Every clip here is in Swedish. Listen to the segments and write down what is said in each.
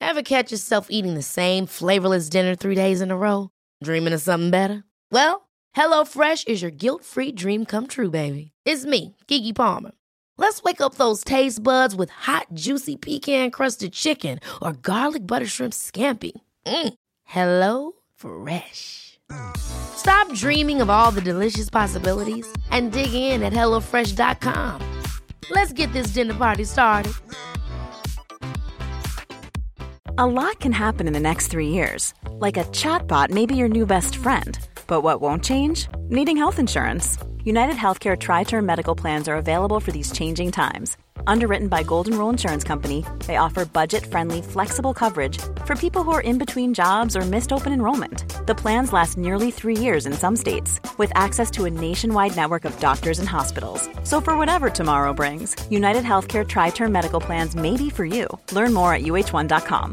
Ever catch yourself eating the same flavorless dinner 3 days in a row? Dreaming of something better? Well, HelloFresh is your guilt-free dream come true, baby. It's me, Keke Palmer. Let's wake up those taste buds with hot, juicy pecan-crusted chicken or garlic butter shrimp scampi. Hello Fresh. Stop dreaming of all the delicious possibilities and dig in at HelloFresh.com. Let's get this dinner party started. A lot can happen in the next 3 years. Like a chatbot may be your new best friend. But what won't change? Needing health insurance. United Healthcare Tri-Term Medical Plans are available for these changing times. Underwritten by Golden Rule Insurance Company, they offer budget-friendly, flexible coverage for people who are in between jobs or missed open enrollment. The plans last nearly 3 years in some states, with access to a nationwide network of doctors and hospitals. So for whatever tomorrow brings, United Healthcare Tri-Term Medical Plans may be for you. Learn more at uh1.com.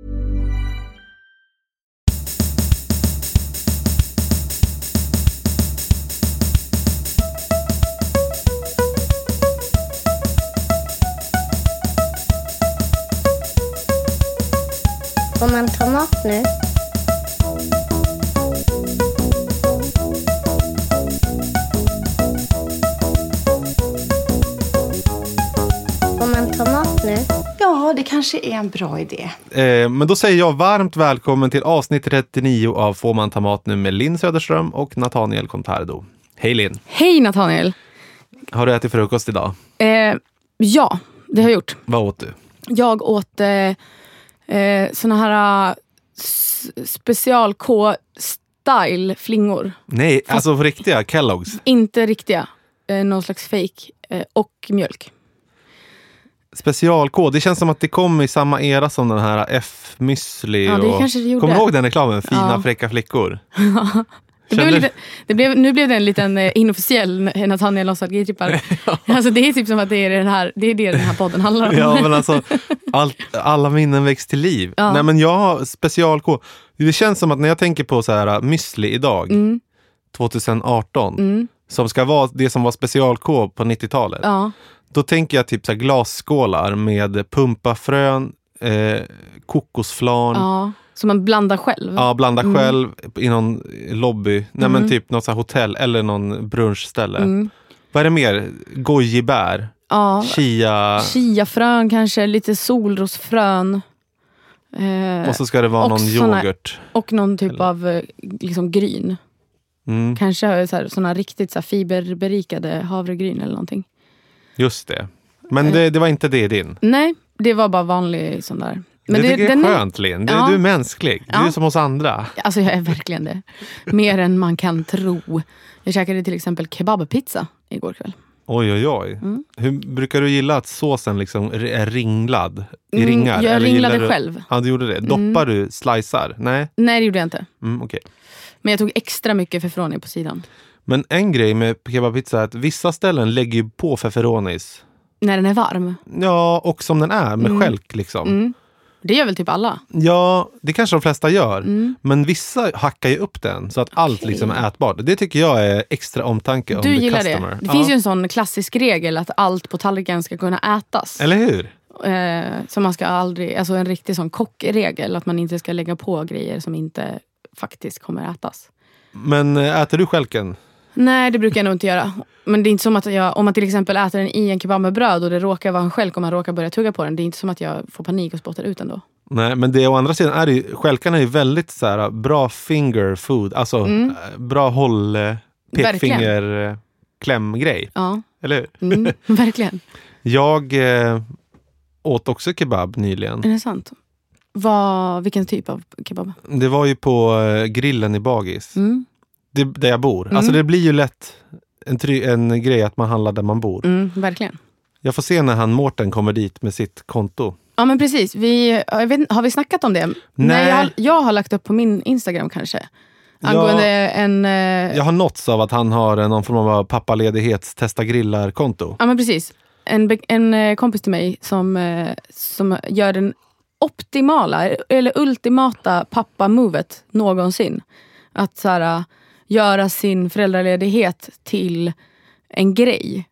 Får man tomat nu? Får man tomat nu? Ja, det kanske är en bra idé. Men då säger jag varmt välkommen till avsnitt 39 av Får man ta mat nu med Linn Söderström och Nathaniel Contardo. Hej Linn. Hej Nathaniel. Har du ätit frukost idag? Ja, det har jag gjort. Vad åt du? Jag åt såna här special K-style flingor. Nej, alltså för riktiga Kellogg's. Inte riktiga. Någon slags fake och mjölk. Special-K, det känns som att det kom i samma era som den här F-müsli. Ja, det kanske det gjorde. Kommer du ihåg den reklamen? Fina fräcka flickor. Nu blev det en liten inofficiell Nathaniel nostalgitrippar. Alltså det är typ som att det är det den här podden handlar om. Ja, men alltså alla minnen väcks till liv. Ja. Nej, men jag har special-K. Det känns som att när jag tänker på så här müsli idag 2018 som ska vara det som var special-K på 90-talet. Ja. Då tänker jag typ så här glasskålar med pumpafrön, kokosflarn. Ja. Som man blandar själv. Ja, blandar själv i någon lobby. Nej, men typ något så här hotell eller någon brunchställe. Vad är det mer? Gojibär. Ja. Chiafrön kanske, lite solrosfrön. Och så ska det vara någon yoghurt. Och någon typ av liksom gryn. Kanske såna riktigt så här fiberberikade havregryn eller någonting. Just det. Men det var inte det i din? Nej, det var bara vanlig sån där. Men det tycker jag är skönt, Linn. Du är mänsklig. Du är som oss andra. Alltså jag är verkligen det. Mer än man kan tro. Jag käkade till exempel kebabpizza igår kväll. Oj. Hur brukar du gilla att såsen liksom är ringlad i ringar? Jag ringlade själv. Ja, du gjorde det. Doppar du slicear? Nej, det gjorde jag inte. Okej. Men jag tog extra mycket pepperoni på sidan. Men en grej med kebabpizza är att vissa ställen lägger ju på pepperonis. När den är varm? Ja, och som den är, med skälk liksom. Det gör väl typ alla? Ja, det kanske de flesta gör. Men vissa hackar ju upp den så att allt liksom är ätbart. Det tycker jag är extra omtanke om the customer. Du gillar det? Det finns ju en sån klassisk regel att allt på tallriken ska kunna ätas. Eller hur? Så man ska aldrig, alltså en riktig sån kockregel att man inte ska lägga på grejer som inte faktiskt kommer ätas. Men äter du stjälken? Nej, det brukar jag nog inte göra. Men det är inte som att om man till exempel äter den i en kebab med bröd och det råkar vara en stjälk och man råkar börja tugga på den. Det är inte som att jag får panik och spottar ut den då. Nej, men det å andra sidan är det ju, stjälkarna är ju väldigt så här, bra finger food. Alltså bra håll, pekfinger, klämgrej. Ja. Eller hur? Verkligen. Jag åt också kebab nyligen. Är det sant? Vilken typ av kebab? Det var ju på grillen i Bagis. Där jag bor. Alltså det blir ju lätt en grej att man handlar där man bor. Verkligen. Jag får se när Mårten kommer dit med sitt konto. Ja, men precis. Har vi snackat om det? Nej, jag har lagt upp på min Instagram kanske. Angående jag har nåtts av att han har någon form av pappaledighets testa grillar-konto. Ja, men precis. En kompis till mig som gör den optimala eller ultimata pappa-movet någonsin. Att så här, göra sin föräldraledighet till en grej.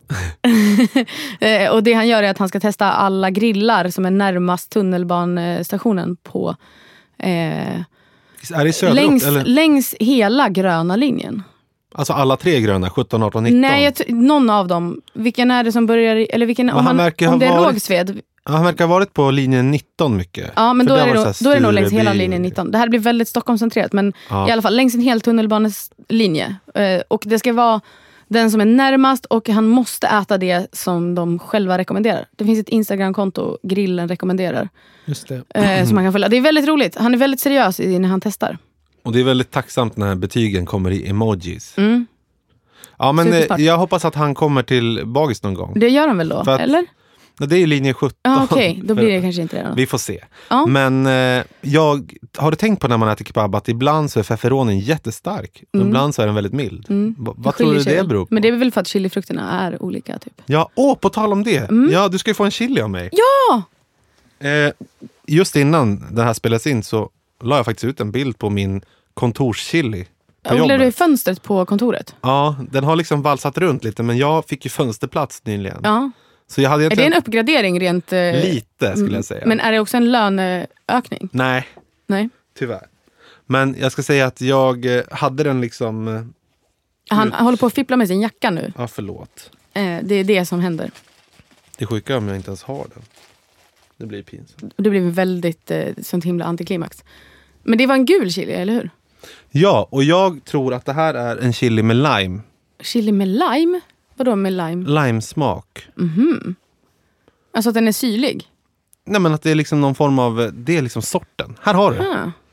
Och det han gör är att han ska testa alla grillar som är närmast tunnelbanestationen på Är det söderort, längs hela gröna linjen. Alltså alla 3 gröna, 17, 18, 19? Nej, någon av dem. Vilken är det som börjar, eller vilken, om det är Rågsved. Han verkar ha varit på linjen 19 mycket. Ja, men då är det nog längs hela linjen 19. Det här blir väldigt Stockholmscentrerat, men i alla fall längs en hel tunnelbanelinje. Och det ska vara den som är närmast, och han måste äta det som de själva rekommenderar. Det finns ett Instagram-konto, Grillen rekommenderar. Just det. Som man kan följa. Det är väldigt roligt. Han är väldigt seriös när han testar. Och det är väldigt tacksamt när betygen kommer i emojis. Ja, men Supersmart. jag hoppas att han kommer till Bagis någon gång. Det gör han väl då, eller? Det är linje 17. Okej, då blir det kanske inte det då. Vi får se. Ja. Men har du tänkt på när man äter kebab att ibland så är feferonin jättestark. Ibland så är den väldigt mild. Vad tror du det beror på? Men det är väl för att chilifrukterna är olika typ. Ja, på tal om det. Ja, du ska ju få en chili av mig. Ja! Just innan den här spelas in så la jag faktiskt ut en bild på min kontorschili på jobbet. Odlar du i fönstret på kontoret? Ja, den har liksom valsat runt lite, men jag fick ju fönsterplats nyligen. Ja. Så jag hade Är det en uppgradering rent... Lite skulle jag säga. Men är det också en löneökning? Nej, tyvärr. Men jag ska säga att jag hade den liksom... Han håller på att fippla med sin jacka nu. Ja, förlåt. Det är det som händer. Det är sjuka om jag inte ens har den. Det blir pinsamt. Det blir väldigt sånt himla antiklimax. Men det var en gul chili, eller hur? Ja, och jag tror att det här är en chili med lime. Chili med lime? Vadå med lime? Limesmak. Alltså att den är syrlig? Nej, men att det är liksom någon form av... Det är liksom sorten. Här har du.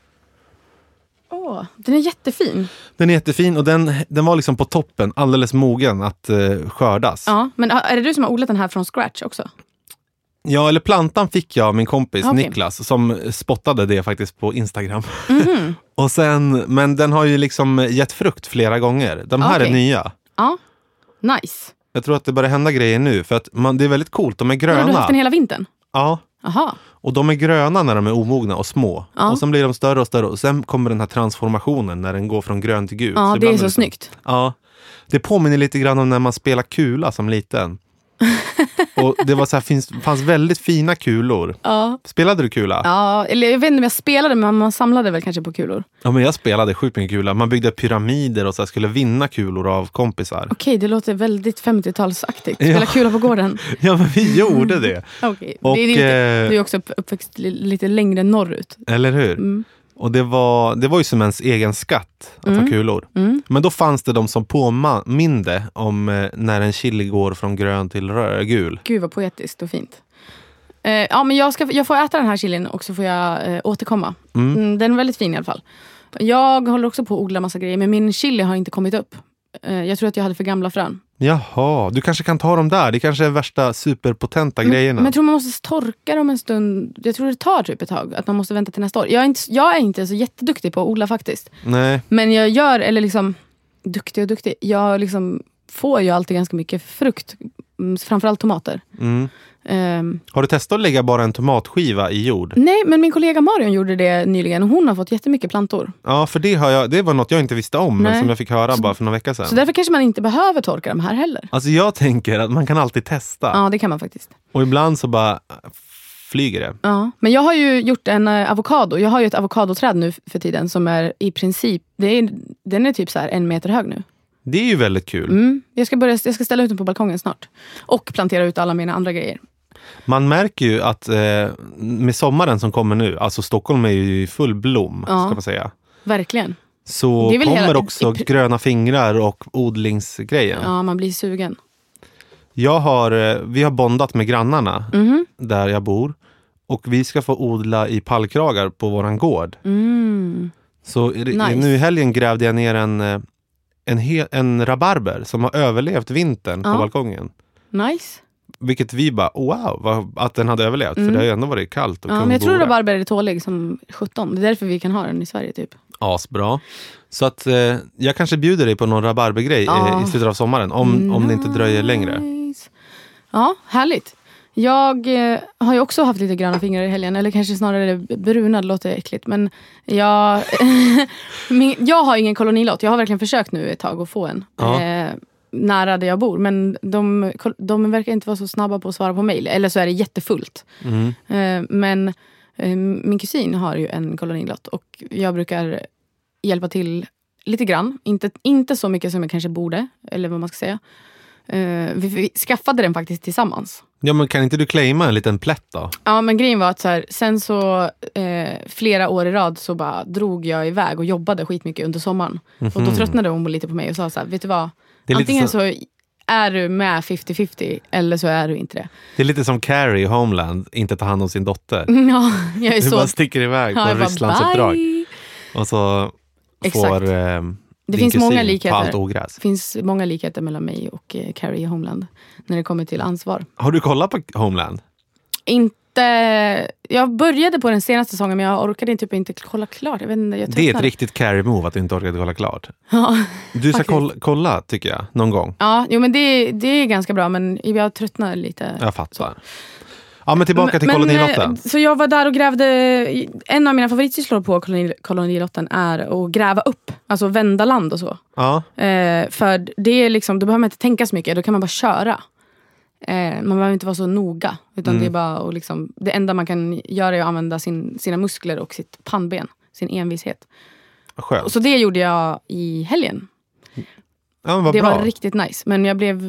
Den är jättefin. Den är jättefin och den var liksom på toppen. Alldeles mogen att skördas. Ja, men är det du som har odlat den här från scratch också? Ja, eller plantan fick jag av min kompis Niklas som spottade det faktiskt på Instagram. Och sen, men den har ju liksom gett frukt flera gånger. De här är nya. Ja, nice. Jag tror att det börjar hända grejer nu för att det är väldigt coolt. De är gröna. Har du haft den hela vintern? Ja. Aha. Och de är gröna när de är omogna och små. Ja. Och sen blir de större och större. Och sen kommer den här transformationen när den går från grön till gul. Ja, så det är så snyggt. Ja. Det påminner lite grann om när man spelar kula som liten. Och det var så här, fanns väldigt fina kulor. Ja. Spelade du kula? Ja, eller jag vet inte om jag spelade, men man samlade väl kanske på kulor. Ja, men jag spelade sjukt mycket kula. Man byggde pyramider och så här, skulle vinna kulor av kompisar. Okej, det låter väldigt 50-talsaktigt. Spela kula på gården. Ja, men vi gjorde det. Okej. Och, du är också uppväxt lite längre norrut. Eller hur? Och det var ju som ens egen skatt att ha kulor. Men då fanns det de som påminde om när en chili går från grön till gul. Gud vad poetiskt och fint. Ja, men jag får äta den här chilin och så får jag återkomma. Den är väldigt fin i alla fall. Jag håller också på att odla massa grejer, men min chili har inte kommit upp. Jag tror att jag hade för gamla frön. Jaha, du kanske kan ta dem där. Det kanske är värsta superpotenta grejerna. Men jag tror man måste torka dem en stund. Jag tror det tar typ ett tag. Att man måste vänta till nästa år. Jag är inte så jätteduktig på att odla faktiskt. Nej. Men jag gör, eller liksom duktig. Jag liksom får ju alltid ganska mycket frukt. Framförallt tomater. Har du testat att lägga bara en tomatskiva i jord? Nej, men min kollega Marion gjorde det nyligen. Och hon har fått jättemycket plantor. Ja, för det var något jag inte visste om. Men som jag fick höra bara för några veckor sedan. Så därför kanske man inte behöver torka dem här heller. Alltså jag tänker att man kan alltid testa. Ja, det kan man faktiskt. Och ibland så bara flyger det. Ja, men jag har ju gjort en avokado. Jag har ju ett avokadoträd nu för tiden som är i princip, den är typ så här 1 meter hög nu. Det är ju väldigt kul. Jag ska ställa ut den på balkongen snart. Och plantera ut alla mina andra grejer. Man märker ju att med sommaren som kommer nu, alltså Stockholm är ju i full blom, ska man säga. Verkligen. Så kommer också gröna fingrar och odlingsgrejer. Ja, man blir sugen. Vi har bondat med grannarna där jag bor. Och vi ska få odla i pallkragar på våran gård. Så nu i helgen grävde jag ner en rabarber som har överlevt vintern på balkongen. Nice. Vilket vi bara, wow, att den hade överlevt. För det har ju ändå varit kallt. Och men jag tror att rabarber är tålig som 17. Det är därför vi kan ha den i Sverige typ. Asbra. Så att jag kanske bjuder dig på någon rabarbergrej i slutet av sommaren. Om det inte dröjer längre. Ja, härligt. Jag har ju också haft lite gröna fingrar i helgen. Eller kanske snarare bruna, det låter äckligt. Men jag har ingen kolonilott. Jag har verkligen försökt nu ett tag att få en. nära där jag bor. Men de verkar inte vara så snabba på att svara på mejl. Eller så är det jättefullt. Men min kusin har ju en kolonilott. Och jag brukar hjälpa till lite grann. Inte så mycket som jag kanske borde. Eller vad man ska säga. Vi skaffade den faktiskt tillsammans. Ja, men kan inte du claima en liten plätt då? Ja, men grejen var att så här, sen så flera år i rad så bara drog jag iväg och jobbade skitmycket under sommaren. Och då tröttnade hon lite på mig och sa så här, vet du vad? Antingen så är du med 50-50 eller så är du inte det. Det är lite som Carrie i Homeland, inte ta hand om sin dotter. Ja, jag är så... Du bara sticker iväg på Rysslandsuppdrag. Och så får det finns många likheter. Allt ogräs. Det finns många likheter mellan mig och Carrie i Homeland när det kommer till ansvar. Har du kollat på Homeland? Jag började på den senaste säsongen men jag orkade typ inte kolla klart. Jag vet inte, det är ett riktigt Carrie-move att du inte orkade kolla klart. Ja, du ska kolla tycker jag, någon gång. Ja, men det är ganska bra men jag tröttnar lite. Jag fattar. Ja, men tillbaka till kolonilotten. Så jag var där och grävde. En av mina favoritsysslor på kolonilotten är att gräva upp. Alltså vända land och så. Ja. För det är liksom, då behöver man inte tänka så mycket. Då kan man bara köra. Man behöver inte vara så noga. Utan det är bara och liksom, det enda man kan göra är att använda sina muskler och sitt pannben. Sin envishet. Skönt. Så det gjorde jag i helgen. Ja, vad det bra. var riktigt nice. Men jag blev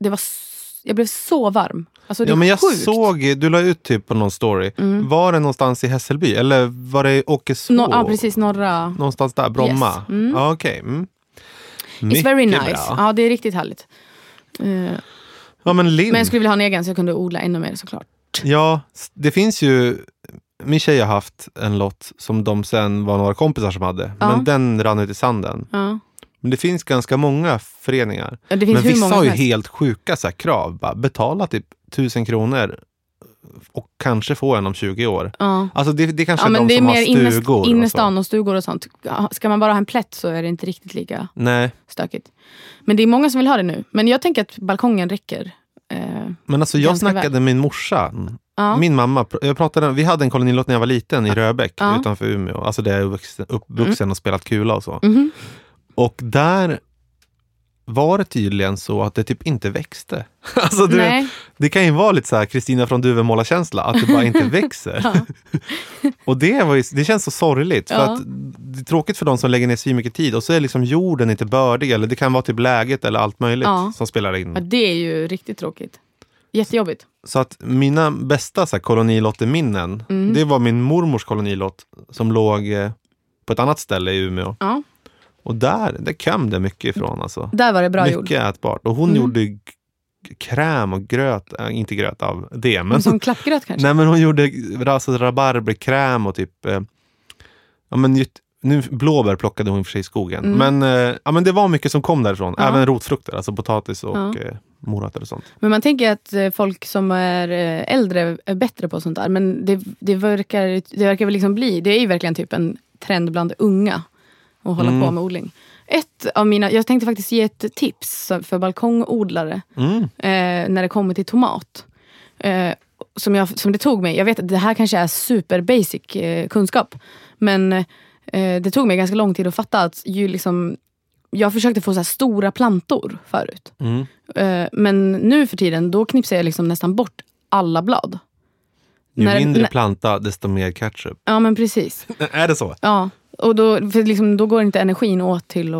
så varm. Alltså, det men jag sjukt. såg, du la ut typ på någon story. Var det någonstans i Hässelby? Eller var det i Åkeshov? Ja, precis, norra. Någonstans där, Bromma. Yes. Ja, okej. It's very nice. Bra. Ja, det är riktigt härligt. Ja, men jag skulle vilja ha en egen så jag kunde odla ännu mer såklart. Ja, det finns ju... Min tjej har haft en lott som de sen var några kompisar som hade. Ja. Men den rann ut i sanden. Ja. Men det finns ganska många föreningar. Ja, det finns men vissa har ju helst. helt sjuka så här, krav. Bara betala typ 1000 kronor och kanske få en om 20 år. Ja. Alltså det kanske är de det är som mer har stugor. Innestan och stugor och sånt. Ska man bara ha en plätt så är det inte riktigt lika stökigt. Men det är många som vill ha det nu. Men jag tänker att balkongen räcker. Men alltså jag snackade med min morsa. Ja. Min mamma, vi hade en kolonilott när jag var liten i Röbäck utanför Umeå. Alltså där jag är uppvuxen och spelat kula och så. Och där var det tydligen så att det typ inte växte. Alltså det kan ju vara lite så här Kristina från Duvemåla-känsla att det bara inte växer. Och det känns så sorgligt. För att det är tråkigt för de som lägger ner så mycket tid. Och så är liksom jorden inte bördig. Eller det kan vara typ läget eller allt möjligt som spelar in. Ja, det är ju riktigt tråkigt. Jättejobbigt. Så att mina bästa så här, kolonilotterminnen, det var min mormors kolonilott som låg på ett annat ställe i Umeå. Ja. Och där kom det mycket ifrån. Alltså. Där var det bra mycket ätbart. Och hon gjorde kräm och gröt, inte gröt av det. Men som klappgröt kanske? Nej, men hon gjorde rabarberkräm och typ... nu blåbär plockade hon för sig i skogen. Men det var mycket som kom därifrån. Även rotfrukter, alltså potatis och morötter och sånt. Men man tänker att folk som är äldre är bättre på sånt där. Men det verkar väl liksom bli... Det är ju verkligen typ en trend bland unga att hålla på med odling. Jag tänkte faktiskt ge ett tips för balkongodlare när det kommer till tomat. Som det tog mig. Jag vet att det här kanske är super basic kunskap. Men det tog mig ganska lång tid att fatta att jag försökte få så här stora plantor förut. Men nu för tiden, då knipsar jag liksom nästan bort alla blad. Ju mindre planta, desto mer ketchup. Ja, men precis. Är det så? Ja, och då går inte energin åt till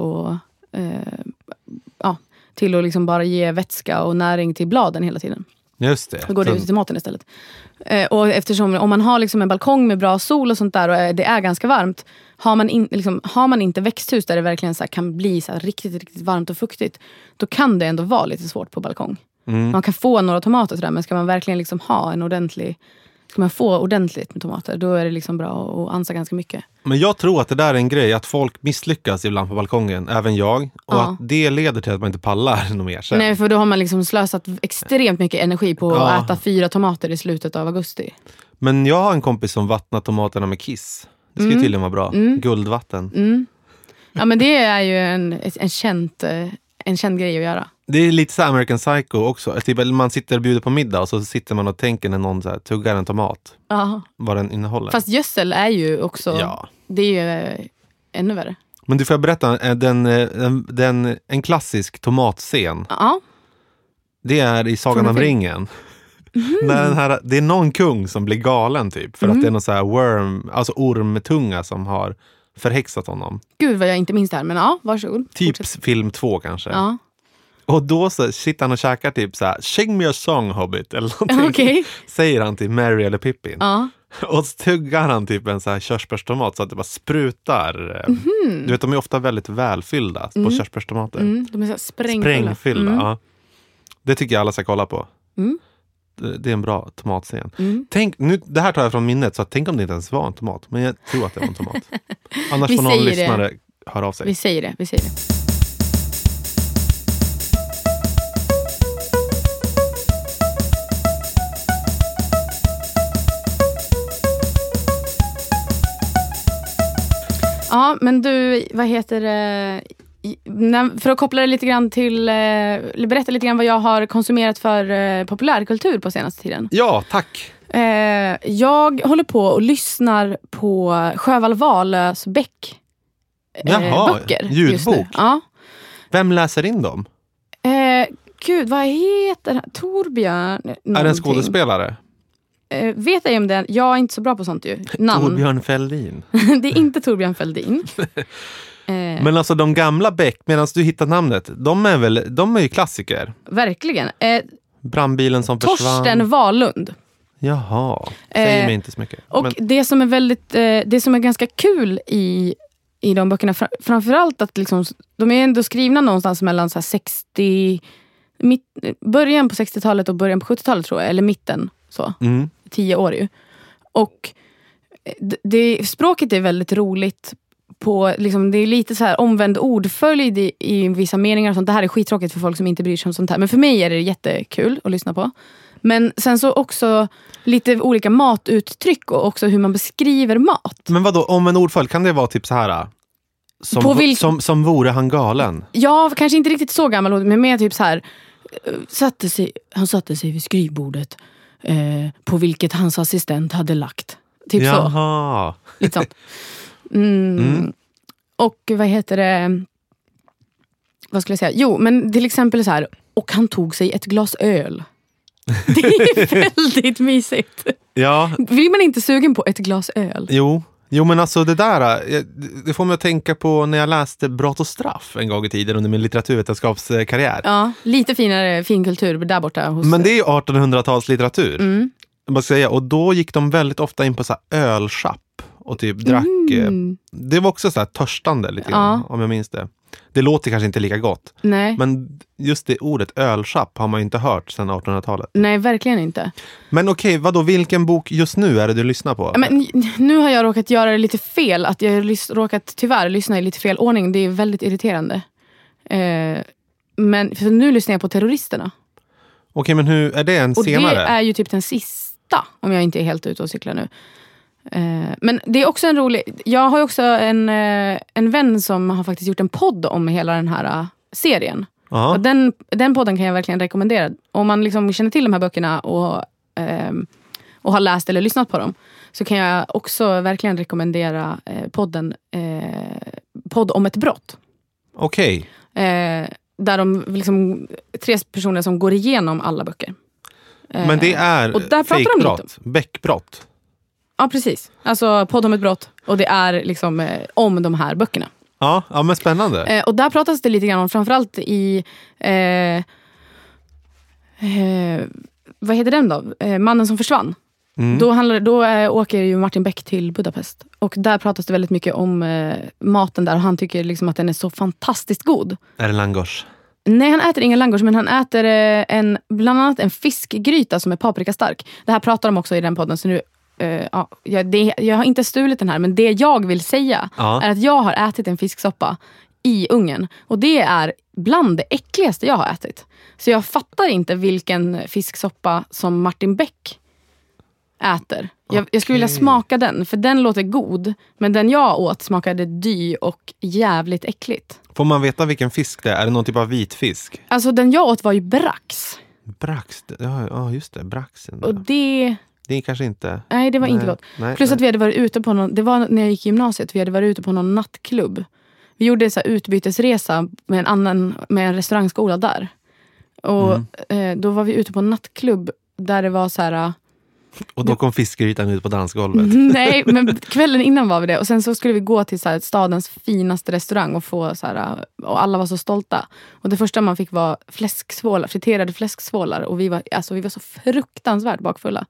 att liksom bara ge vätska och näring till bladen hela tiden. Just det. Då går det ut till maten istället. Och eftersom om man har liksom en balkong med bra sol och sånt där och det är ganska varmt, har man inte växthus där det verkligen så här kan bli så här riktigt, riktigt varmt och fuktigt, då kan det ändå vara lite svårt på balkong. Man kan få några tomater sådär, men ska man verkligen liksom ha ska man få ordentligt med tomater, då är det liksom bra att ansa ganska mycket. Men jag tror att det där är en grej, att folk misslyckas ibland på balkongen, även jag. Och att det leder till att man inte pallar något mer sen. Nej, för då har man liksom slösat extremt mycket energi på att äta 4 tomater i slutet av augusti. Men jag har en kompis som vattnar tomaterna med kiss. Det ska tydligen vara bra. Guldvatten. Ja, men det är ju en känd grej att göra. Det är lite så American Psycho också. Typ, man sitter och bjuder på middag och så sitter man och tänker när någon så här, tuggar en tomat. Vad den innehåller. Fast gödsel är ju också... Ja. Det är ju ännu värre. Men du får berätta en klassisk tomatscen. Ja. Det är i Sagan om ringen. När det är någon kung som blir galen typ. För att det är någon så här ormtunga som har förhäxat honom. Gud vad jag inte minns det här, men ja, varsågod. Typ film 2 kanske. Ja. Och då så sitter han och käkar typ så här: sing me a song, Hobbit, eller någonting. Okay. Säger han till Merry eller Pippin. Ja. Och så tuggar han typ en så här körsbärstomat så att det bara sprutar. Du vet, de är ofta väldigt välfyllda på körsbärstomater. De är så här sprängfyllda. Ja. Det tycker jag alla ska kolla på. Det är en bra tomatscen. Tänk, nu, det här tar jag från minnet, så tänk om det inte ens var en tomat. Men jag tror att det var en tomat. Annars får någon lyssnare höra av sig. Vi säger det. Ja, men du, vad heter det? För att koppla det lite grann till, berätta lite grann vad jag har konsumerat för populärkultur på senaste tiden. Ja, tack. Jag håller på och lyssnar på Sjöwall Wahlöös Beck böcker. Ljudbok. Ja. Vem läser in dem? Gud, vad heter han? Torbjörn någonting. Är det en skådespelare? Vet jag om det? Jag är inte så bra på sånt ju. Namn. Torbjörn Fälldin. Det är inte Torbjörn Fälldin. Men alltså de gamla Beck, medan du hittar namnet, de är ju klassiker. Verkligen. Brandbilen som försvann. Torsten Wahlund. Jaha, säger mig inte så mycket. Och men det som är väldigt, det som är ganska kul i de böckerna, framförallt att liksom, de är ändå skrivna någonstans mellan så här början på 60-talet och början på 70-talet tror jag, eller mitten så. 10 år ju. Och språket är väldigt roligt på, liksom, det är lite så här omvänd ordföljd i vissa meningar och sånt. Det här är skittråkigt för folk som inte bryr sig om sånt här. Men för mig är det jättekul att lyssna på. Men sen så också lite olika matuttryck och också hur man beskriver mat. Men vadå, om en ordföljd, kan det vara typ så här som vore han galen? Ja, kanske inte riktigt så gammal, men mer typ så här: han satte sig vid skrivbordet på vilket hans assistent hade lagt. Typ Jaha. Så. Lite sånt. Och vad heter det? Vad skulle jag säga? Jo, men till exempel så här: och han tog sig ett glas öl. Det är väldigt mysigt. Ja. Blir man inte sugen på ett glas öl? Jo, men alltså det där, det får mig att tänka på när jag läste Brott och straff en gång i tiden under min litteraturvetenskapskarriär. Ja, lite finare finkultur där borta. Men det är 1800-talslitteratur. Jag ska säga, och då gick de väldigt ofta in på så här ölschapp och typ drack. Det var också så här törstande lite grann, om jag minns det. Det låter kanske inte lika gott. Nej. Men just det ordet ölschapp har man ju inte hört sedan 1800-talet. Nej, verkligen inte. Men okej, vadå, vilken bok just nu är det du lyssnar på? Men nu har jag råkat göra det lite fel. Att jag har råkat tyvärr lyssna i lite fel ordning. Det är väldigt irriterande. Men för nu lyssnar jag på Terroristerna. Okej, men hur är det en senare? Och det är ju typ den sista, om jag inte är helt ute och cyklar nu. Men det är också en rolig... Jag har ju också en vän som har faktiskt gjort en podd om hela den här serien. Och den podden kan jag verkligen rekommendera. Om man liksom känner till de här böckerna och har läst eller lyssnat på dem, så kan jag också verkligen rekommendera podden Podd om ett brott. Okej. Där de liksom 3 personer som går igenom alla böcker. Men det är fejkbrott, Beckbrott. Ja, precis. Alltså podd om ett brott. Och det är liksom om de här böckerna. Ja, men spännande. Och där pratas det lite grann om, framförallt i vad heter den då? Mannen som försvann. Då åker ju Martin Beck till Budapest. Och där pratas det väldigt mycket om maten där. Och han tycker liksom att den är så fantastiskt god. Är det langos? Nej, han äter ingen langos, men han äter bland annat en fiskgryta som är paprikastark. Det här pratar de också i den podden, så nu jag har inte stulit den här, men det jag vill säga är att jag har ätit en fisksoppa i Ungern, och det är bland det äckligaste jag har ätit. Så jag fattar inte vilken fisksoppa som Martin Beck äter. Jag skulle vilja smaka den, för den låter god, men den jag åt smakade dy och jävligt äckligt. Får man veta vilken fisk det är? Är det någon typ av vitfisk? Alltså den jag åt var ju brax. Brax, ja just det, braxen. Och det är kanske inte... Nej, det var inte gott. Plus att vi hade varit ute på någon... Det var när jag gick i gymnasiet. Vi hade varit ute på någon nattklubb. Vi gjorde så här utbytesresa med en restaurangskola där. Och då var vi ute på en nattklubb där det var så här... Och då kom fiskgrytan ut på dansgolvet. Nej, men kvällen innan var vi det. Och sen så skulle vi gå till så här, stadens finaste restaurang och få så här, och alla var så stolta. Och det första man fick var fläsksvålar, friterade fläsksvålar. Och vi var så fruktansvärt bakfulla.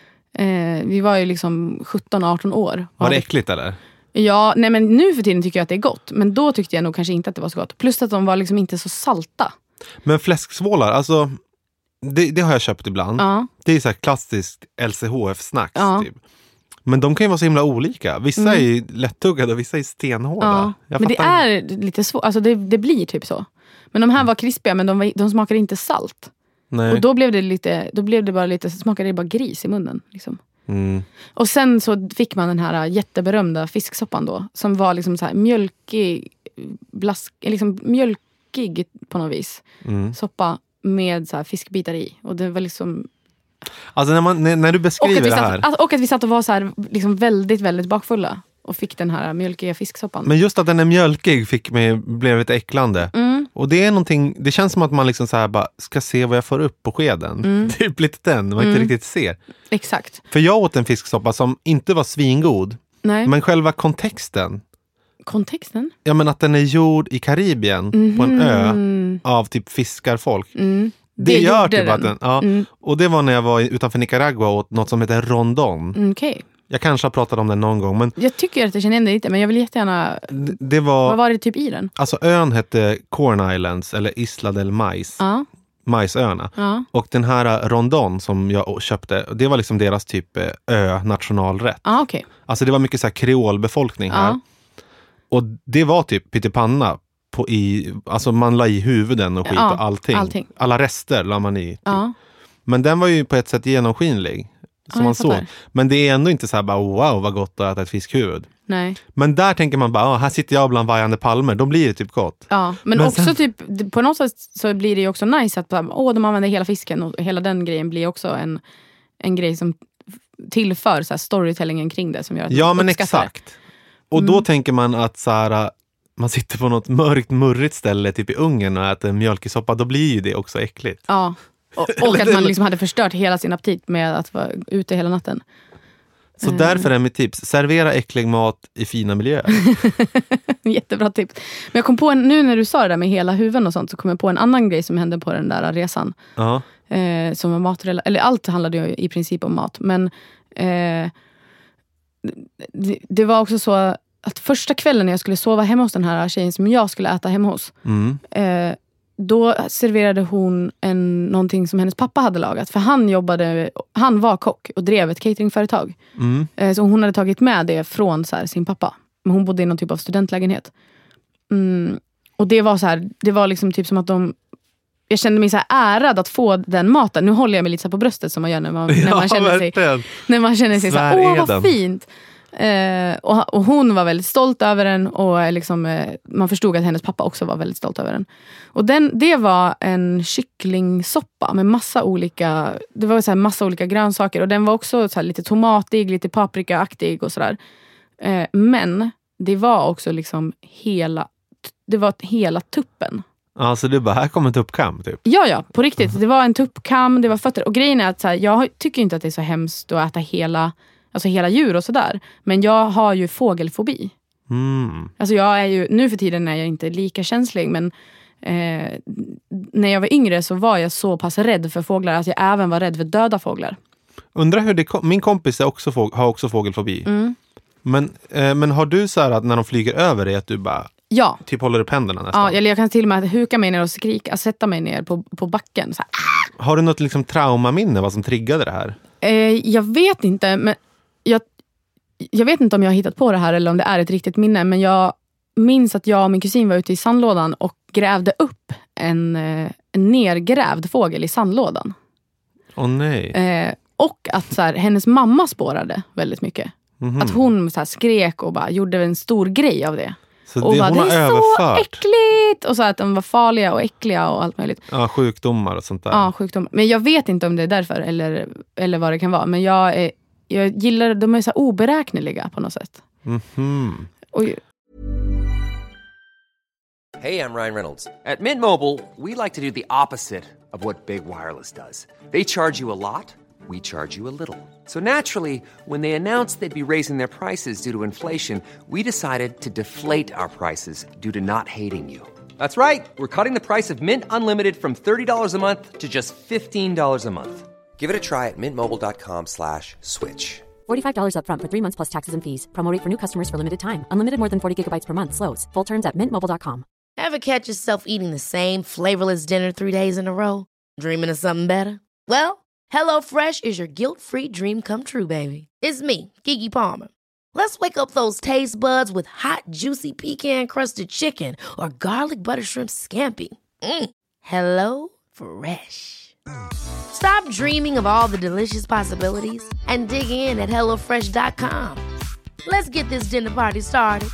Vi var ju liksom 17-18 år. Var det äckligt eller? Ja, nej men nu för tiden tycker jag att det är gott. Men då tyckte jag nog kanske inte att det var så gott. Plus att de var liksom inte så salta. Men fläsksvålar, alltså... Det har jag köpt ibland. Ja. Det är så här klassiskt LCHF-snacks typ. Men de kan ju vara så himla olika. Vissa är lättuggade och vissa är stenhårda. Men det är lite svårt. Alltså det blir typ så. Men de här var krispiga, men de smakade inte salt. Nej. Och då blev det bara lite, smakade det bara gris i munnen liksom. Och sen så fick man den här jätteberömda fisksoppan då, som var liksom så här mjölkig, liksom mjölkig på något vis. Soppa med så här fiskbitar i. Och det var liksom... Alltså när du beskriver det här... Och att vi satt och var så här liksom väldigt, väldigt bakfulla. Och fick den här mjölkiga fisksoppan. Men just att den är mjölkig blev lite äcklande. Och det är någonting... Det känns som att man liksom så här bara ska se vad jag får upp på skeden. Typ lite den, man inte riktigt ser. Exakt. För jag åt en fisksoppa som inte var svingod. Nej. Men själva kontexten... Kontexten? Ja, men att den är gjord i Karibien på en ö av typ fiskarfolk. Det gör typ att den. Och det var när jag var utanför Nicaragua och åt något som heter rondon. Okej. Jag kanske har pratat om den någon gång. Men jag tycker att jag känner igen det lite, men jag vill jättegärna... Vad var det typ i den? Alltså ön hette Corn Islands eller Isla del Mais. Majsöarna. Och den här rondon som jag köpte, det var liksom deras typ nationalrätt. Okay. Alltså det var mycket så här kreolbefolkning här. Och det var typ pyttipanna alltså man la i huvuden och skit och allting. Alla rester la man i. Typ. Men den var ju på ett sätt genomskinlig. Som man såg. Men det är ändå inte så här bara wow vad gott att äta ett fiskhuvud. Nej. Men där tänker man bara här sitter jag bland vajande palmer. Då blir det typ gott. Ja, men också sen... typ på något sätt så blir det ju också nice att de använder hela fisken och hela den grejen blir också en grej som tillför så här storytellingen kring det som gör att ja, men exakt. Och då tänker man att så här, man sitter på något murrigt ställe typ i Ungern och äter mjölkisoppa, då blir ju det också äckligt. Ja, och att man liksom hade förstört hela sin aptit med att vara ute hela natten. Så därför är mitt tips, servera äcklig mat i fina miljöer. Jättebra tips. Men jag kom på nu när du sa det där med hela huvuden och sånt, så kom jag på en annan grej som hände på den där resan. Som var matrelaterat, eller allt handlade ju i princip om mat. Men det var också så att första kvällen när jag skulle sova hemma hos den här tjejen som jag skulle äta hemma hos, då serverade hon någonting som hennes pappa hade lagat. För han var kock och drev ett cateringföretag. Så hon hade tagit med det från så här, sin pappa. Men hon bodde i någon typ av studentlägenhet. Och det var så här, det var liksom typ som att jag kände mig så här ärad att få den maten. Nu håller jag mig lite så här på bröstet som man gör när man känner sig så här, vad fint. Och hon var väldigt stolt över den och liksom, man förstod att hennes pappa också var väldigt stolt över den. Och det var en kycklingsoppa med massa olika, det var så här massa olika grönsaker och den var också så här lite tomatig, lite paprikaaktig och sådär. Men det var också liksom hela tuppen. Alltså du bara, här kommer en tuppkam typ. Ja, på riktigt. Det var en tuppkam, det var fötter. Och grejen är att så här, jag tycker inte att det är så hemskt att äta hela djur och sådär. Men jag har ju fågelfobi. Alltså jag är ju, nu för tiden är jag inte lika känslig, men när jag var yngre så var jag så pass rädd för fåglar att jag även var rädd för döda fåglar. Undrar hur min kompis har också fågelfobi. Men har du så här att när de flyger över dig att du bara typ håller upp händerna nästan? Ja, eller jag kan till och med huka mig ner och skrika, sätta mig ner på backen så här. Har du något liksom traumaminne vad som triggade det här? Jag vet inte, men jag vet inte om jag har hittat på det här eller om det är ett riktigt minne, men jag minns att jag och min kusin var ute i sandlådan och grävde upp en nergrävd fågel i sandlådan. Åh nej. Och att så här, hennes mamma spårade väldigt mycket. Att hon så här, skrek och bara gjorde en stor grej av det. Så och bara, hon har det är överfört. Så äckligt! Och så att de var farliga och äckliga och allt möjligt. Ja, sjukdomar och sånt där. Ja, sjukdomar. Men jag vet inte om det är därför eller vad det kan vara. Men jag gillar, de är så här oberäkneliga på något sätt. Och Hey, I'm Ryan Reynolds. At Mint Mobile, we like to do the opposite of what Big Wireless does. They charge you a lot, we charge you a little. So naturally, when they announced they'd be raising their prices due to inflation, we decided to deflate our prices due to not hating you. That's right. We're cutting the price of Mint Unlimited from $30 a month to just $15 a month. Give it a try at mintmobile.com/switch. $45 up front for 3 months plus taxes and fees. Promo rate for new customers for limited time. Unlimited more than 40 gigabytes per month. Slows full terms at mintmobile.com. Ever catch yourself eating the same flavorless dinner 3 days in a row? Dreaming of something better? Well, HelloFresh is your guilt-free dream come true, baby. It's me, Keke Palmer. Let's wake up those taste buds with hot, juicy pecan-crusted chicken or garlic butter shrimp scampi. Hello Fresh. Stop dreaming of all the delicious possibilities and dig in at HelloFresh.com. Let's get this dinner party started.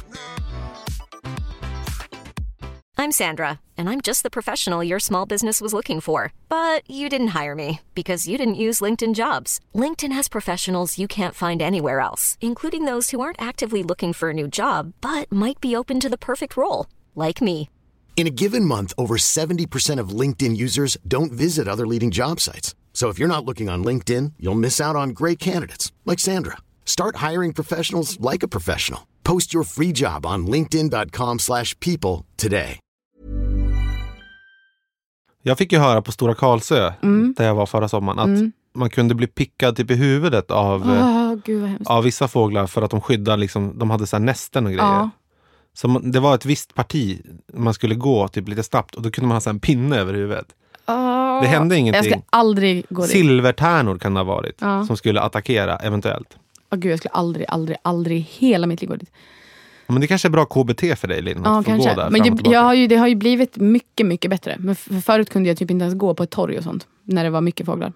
I'm Sandra, and I'm just the professional your small business was looking for. But you didn't hire me because you didn't use LinkedIn Jobs. LinkedIn has professionals you can't find anywhere else, including those who aren't actively looking for a new job, but might be open to the perfect role, like me. In a given month, over 70% of LinkedIn users don't visit other leading job sites. So if you're not looking on LinkedIn, you'll miss out on great candidates, like Sandra. Start hiring professionals like a professional. Post your free job on linkedin.com/people today. Jag fick ju höra på Stora Karlsö, där jag var förra sommaren, att man kunde bli pickad typ i huvudet av vissa fåglar för att de skyddar, liksom, de hade så här nästen och grejer. Ja. Så det var ett visst parti man skulle gå typ lite snabbt och då kunde man ha så här en pinne över huvudet. Det hände ingenting. Jag ska aldrig gå dit. Silvertärnor kan det ha varit som skulle attackera eventuellt. Gud, jag skulle aldrig hela mitt liv gå dit. Men det kanske är bra KBT för dig, Linn, att få gå där. Men det har ju blivit mycket, mycket bättre. Men förut kunde jag typ inte ens gå på ett torg och sånt när det var mycket fåglar.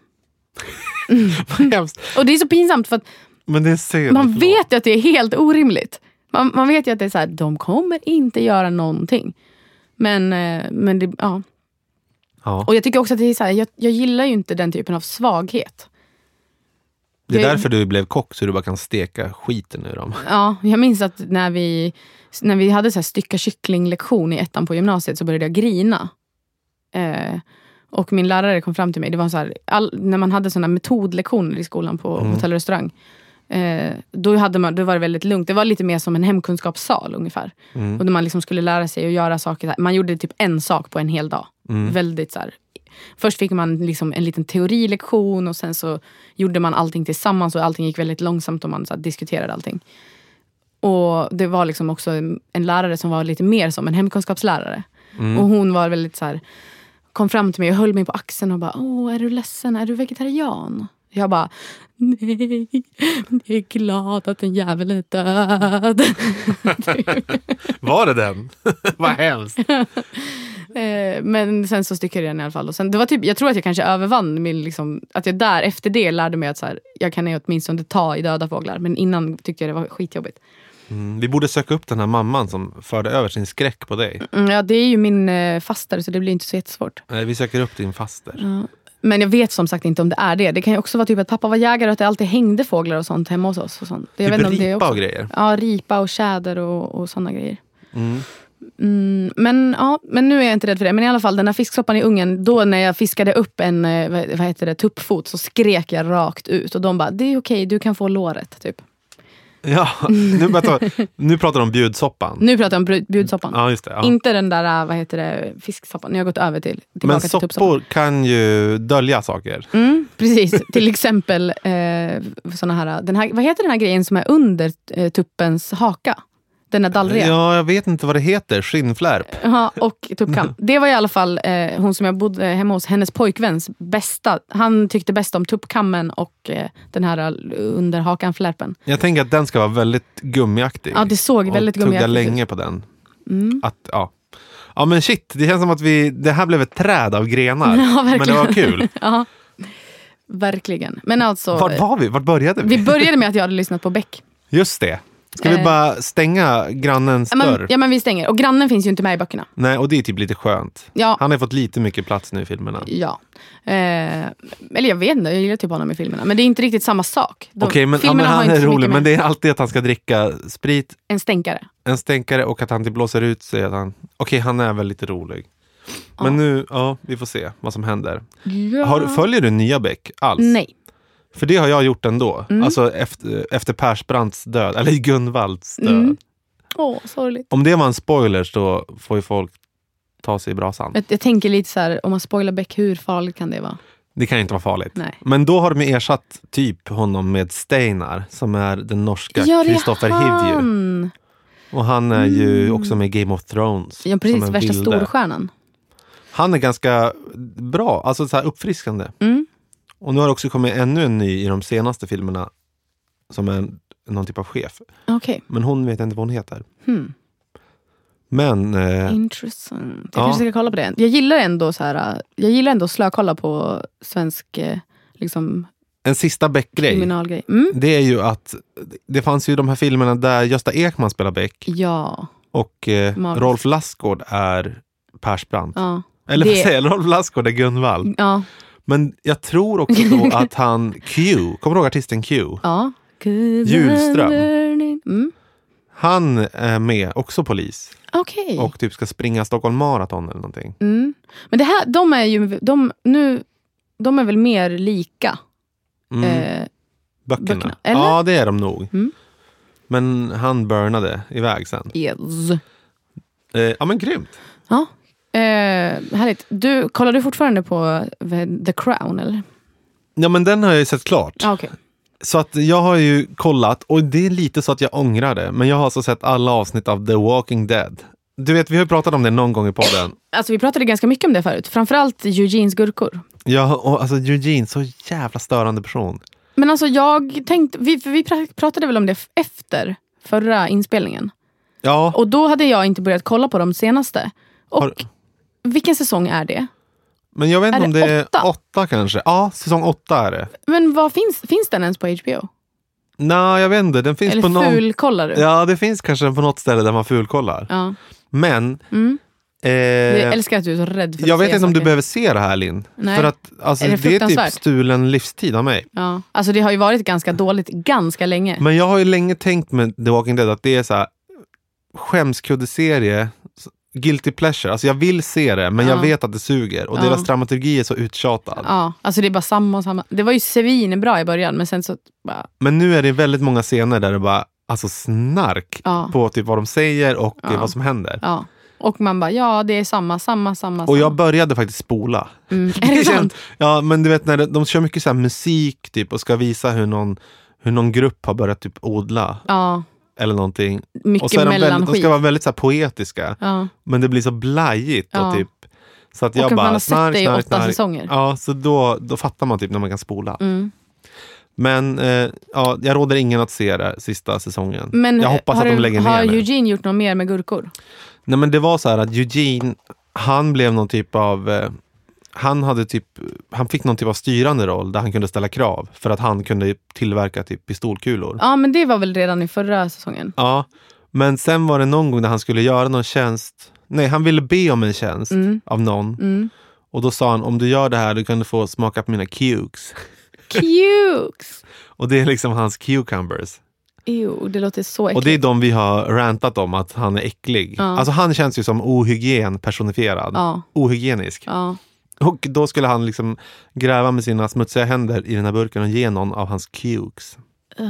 Och det är så pinsamt för att men det är man vet ju att det är helt orimligt. Man vet ju att det är så här, de kommer inte göra någonting. Men det, ja. Och jag tycker också att det är så här, jag gillar ju inte den typen av svaghet. Det är därför du blev kock, så du bara kan steka skiten ur dem. Ja, jag minns att när vi hade så här stycka kycklinglektion i 1:an på gymnasiet så började jag grina. Och min lärare kom fram till mig. Det var så här, när man hade såna metodlektioner i skolan på hotell och restaurang. Då var det väldigt lugnt. Det var lite mer som en hemkunskapssal ungefär. Och där man liksom skulle lära sig att göra saker. Man gjorde typ en sak på en hel dag. Väldigt så här. Först fick man liksom en liten teorilektion och sen så gjorde man allting tillsammans och allting gick väldigt långsamt och man så här diskuterade allting. Och det var liksom också en lärare som var lite mer som en hemkunskapslärare. Och hon var väldigt så här, kom fram till mig och höll mig på axeln och bara, är du ledsen? Är du vegetarian? Jag bara, nej, jag är glad att den jäveln är död. Var det den? Vad hemskt. Men sen så styckade jag den i alla fall. Och sen, det var typ, jag tror att jag kanske övervann min, liksom, att jag där efter det lärde mig att så här, jag kan ju åtminstone ta i döda fåglar. Men innan tyckte jag det var skitjobbigt. Vi borde söka upp den här mamman som förde över sin skräck på dig. Ja, det är ju min faster, så det blir inte så jättesvårt. Nej, vi söker upp din faster. Ja. Men jag vet som sagt inte om det är det. Det kan ju också vara typ att pappa var jägare och att det alltid hängde fåglar och sånt hemma hos oss. Och sånt. Jag typ vet inte om det ripa också. Och grejer? Ja, ripa och tjäder och sådana grejer. Men nu är jag inte rädd för det. Men i alla fall, den här fisksoppan i ungen, då när jag fiskade upp en tuppfot så skrek jag rakt ut. Och de bara, det är okej, du kan få låret typ. Ja, nu pratar de om bjudsoppan. Nu pratar jag om bjudsoppan. Ja, just det. Ja. Inte den där, fisksoppan. Nu har jag gått över tillbaka men till soppor tuppsoppan. kan ju dölja saker. Precis, till exempel såna här, vad heter den här grejen som är under tuppens haka? Den är dallriga. Ja, jag vet inte vad det heter. Skinnflärp. Ja, och tuppkam. Det var i alla fall hon som jag bodde hemma hos, hennes pojkväns bästa. Han tyckte bäst om tuppkammen och den här under hakan flärpen. Jag tänker att den ska vara väldigt gummiaktig. Ja, det såg väldigt gummiaktigt ut. Och tugga länge på den. Ja, men shit. Det känns som att det här blev ett träd av grenar. Ja, verkligen. Men det var kul. Ja, verkligen. Men alltså... Vart var vi? Vart började vi? Vi började med att jag hade lyssnat på Beck. Just det. Ska vi bara stänga grannens dörr? Ja, men vi stänger. Och grannen finns ju inte med i böckerna. Nej, och det är typ lite skönt. Ja. Han har fått lite mycket plats nu i filmerna. Ja. Eller jag vet inte, jag gillar typ honom i filmerna. Men det är inte riktigt samma sak. Okej, men han är rolig. Men det är alltid att han ska dricka sprit. En stänkare och att han typ blåser ut sig. Okej, han är väl lite rolig. Men nu, vi får se vad som händer. Ja. Följer du nya Beck alls? Nej. För det har jag gjort ändå. Alltså efter Persbrandts död. Eller Gunvalds död. Sorgligt. Om det var en spoiler så får ju folk ta sig i brasan. Jag tänker lite så här, om man spoilar Beck, hur farligt kan det vara? Det kan inte vara farligt. Nej. Men då har de ersatt typ honom med Steinar, som är den norska Kristoffer Hivju. Och han är ju också med Game of Thrones. Ja, precis, värsta storstjärnan. Han är ganska bra, alltså så här uppfriskande. Och nu har det också kommit ännu en ny i de senaste filmerna som är någon typ av chef. Okay. Men hon vet inte vad hon heter. Men intressant. Jag kanske ska kolla på det. Jag gillar ändå slökolla på svensk liksom en sista Beck-grej. Kriminalgrej. Det är ju att det fanns ju de här filmerna där Gösta Ekman spelar Beck. Ja. Och Rolf Lassgård är Persbrandt. Ja. Eller vad säger jag? Rolf Lassgård är Gunvald. Ja. Men jag tror också då att han Q, kommer du ihåg artisten Q? Ja. Julström. Han är med, också polis. Okej. Och typ ska springa Stockholm Marathon eller någonting. Men det här, de är väl mer lika böckerna. Eller? Ja, det är de nog. Men han burnade iväg sen. Yes. Ja, men grymt. Ja. Härligt. Kollar du fortfarande på The Crown, eller? Ja, men den har jag ju sett klart. Okay. Så att jag har ju kollat, och det är lite så att jag ångrar det. Men jag har alltså sett alla avsnitt av The Walking Dead. Du vet, vi har ju pratat om det någon gång i podden. Alltså vi pratade ganska mycket om det förut. Framförallt Eugenes gurkor. Ja, och alltså Eugene, så jävla störande person. Men alltså jag tänkte, vi pratade väl om det efter förra inspelningen. Ja. Och då hade jag inte börjat kolla på de senaste. Och vilken säsong är det? Men jag vet inte om det är 8 kanske. Ja, säsong 8 är det. Men vad finns den ens på HBO? Nej, jag vet inte. Den finns eller på någon... fulkollar du? Ja, det finns kanske på något ställe där man fulkollar. Ja. Men... Jag älskar att du är så rädd för att jag vet inte saker. om du behöver se det här, Linn. Nej. För att alltså, det är typ stulen livstid av mig. Ja. Alltså det har ju varit ganska dåligt ganska länge. Men jag har ju länge tänkt med The Walking Dead att det är så här skämskuddeserie, guilty pleasure. Alltså jag vill se det, men jag vet att det suger. Och deras dramaturgi är så uttjatad. Ja, alltså det är bara samma. Det var ju svinbra i början, men sen så bara... Men nu är det väldigt många scener där det bara alltså snark på typ vad de säger och vad som händer. Ja. Och man bara, det är samma. Och jag började faktiskt spola. Är det sant? Ja, men du vet när de kör mycket så här musik typ och ska visa hur någon grupp har börjat typ odla. Ja. Eller någonting. Mycket och så är de ska vara väldigt så här poetiska. Ja. Men det blir så blajigt och typ så att jag och bara man har sett det i 8 säsonger. Ja, så då fattar man typ när man kan spola. Men jag råder ingen att se det sista säsongen. Men jag hoppas att de lägger ner har det. Eugene gjort något mer med gurkor? Nej, men det var så här att Eugene, han blev någon typ av han fick någon typ av styrande roll där han kunde ställa krav för att han kunde tillverka typ pistolkulor. Ja, men det var väl redan i förra säsongen. Ja, men sen var det någon gång när han skulle göra någon tjänst. Nej, han ville be om en tjänst av någon. Och då sa han, om du gör det här, du kan du få smaka på mina cukes. Cukes! Och det är liksom hans cucumbers. Jo, det låter så äckligt. Och det är de vi har rantat om att han är äcklig. Ja. Alltså han känns ju som ohygien personifierad. Ja. Ohygienisk. Ja. Och då skulle han liksom gräva med sina smutsiga händer i den här burken och ge någon av hans cukes.